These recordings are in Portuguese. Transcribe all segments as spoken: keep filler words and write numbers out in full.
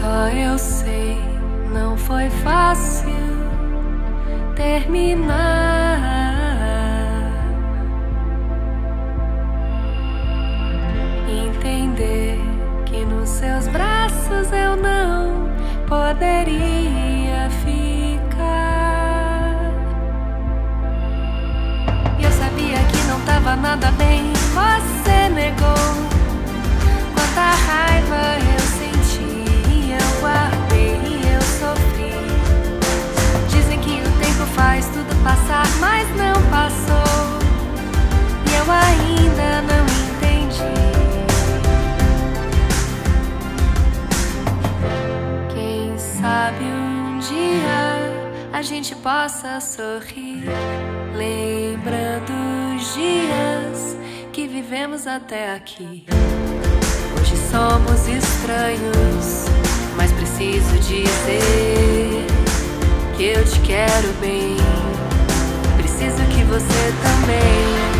Só eu sei, não foi fácil terminar. Entender que nos seus braços eu não poderia ficar. E eu sabia que não tava nada bem, você negou. Quanta raiva eu senti, eu guardei e eu sofri. Dizem que o tempo faz tudo passar, mas não passou. E eu ainda não entendi. Quem sabe um dia a gente possa sorrir, lembrando os dias que vivemos até aqui. Hoje somos estranhos, mas preciso dizer que eu te quero bem. Preciso que você também.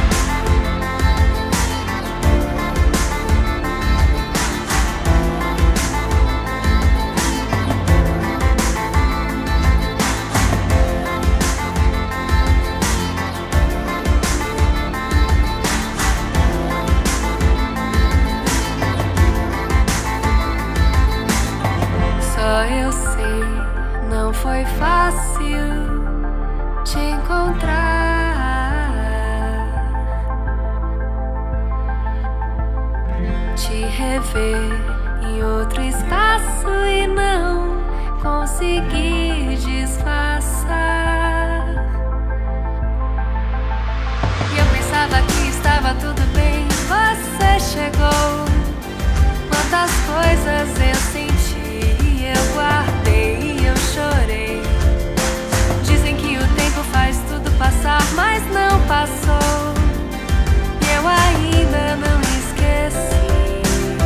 Eu sei, não foi fácil te encontrar, te rever em outro espaço e não conseguir disfarçar. E eu pensava que estava tudo bem, você chegou. Quantas coisas eu senti, eu guardei e eu chorei. Dizem que o tempo faz tudo passar, mas não passou. E eu ainda não esqueci.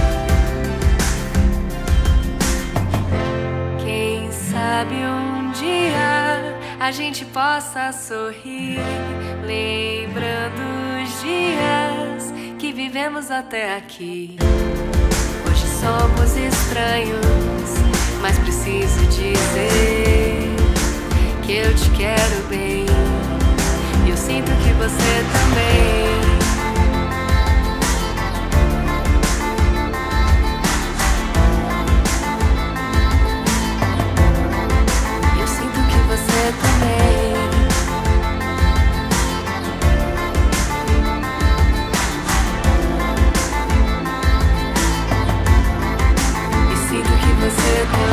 Quem sabe um dia a gente possa sorrir, lembrando os dias que vivemos até aqui. Hoje somos estranhos, mas preciso dizer que eu te quero bem. E eu sinto que você também. Eu sinto que você também. E sinto que você também.